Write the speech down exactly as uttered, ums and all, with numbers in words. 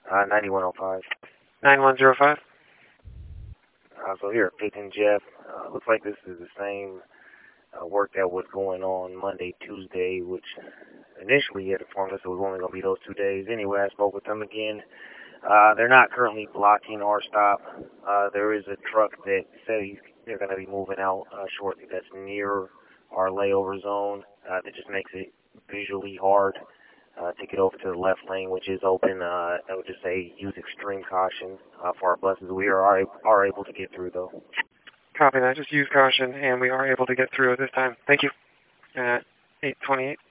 Uh, ninety-one oh five. nine one zero five. Uh, so here, Peyton Jeff. Uh, looks like this is the same uh, work that was going on Monday, Tuesday, which initially he had informed us it was only going to be those two days. Anyway, I spoke with them again. Uh, they're not currently blocking our stop. Uh, there is a truck that said he's, they're going to be moving out uh, shortly that's near our layover zone. Uh, that just makes it visually hard uh, to get over to the left lane, which is open. Uh, I would just say use extreme caution uh, for our buses. We are, are are able to get through, though. Copy that. Just use caution, and we are able to get through at this time. Thank you. Uh, eight twenty-eight.